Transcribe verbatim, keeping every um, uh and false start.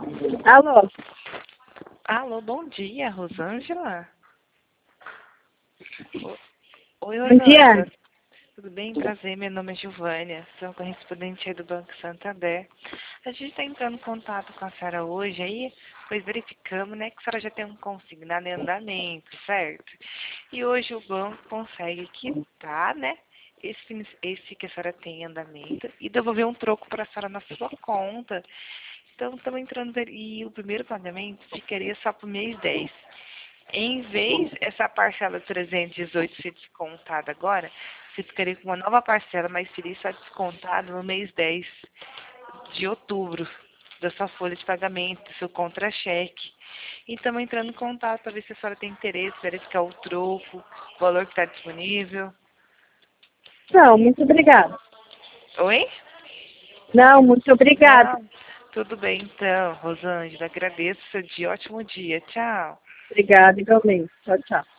Alô? Alô, bom dia, Rosângela. O- Oi, Bom dia. Rosângela. Tudo bem? Prazer, meu nome é Giovânia, sou correspondente aí do Banco Santander. A gente está entrando em contato com a senhora hoje aí, pois verificamos, né, que a senhora já tem um consignado em andamento, certo? E hoje o banco consegue quitar, né, esse, esse que a senhora tem em andamento e devolver um troco para a senhora na sua conta. Então, estamos entrando ver- e o primeiro pagamento ficaria só para o mês dez. Em vez essa parcela de trezentos e dezoito ser descontada agora, você ficaria com uma nova parcela, mas seria só descontada no mês dez de outubro da sua folha de pagamento, do seu contra-cheque. E estamos entrando em contato para ver se a senhora tem interesse, verificar o troco, o valor que está disponível. Não, muito obrigada. Oi? Não, muito obrigada. Não. Tudo bem então, Rosângela. Agradeço o seu dia. Ótimo dia. Tchau. Obrigada, igualmente. Tchau, tchau.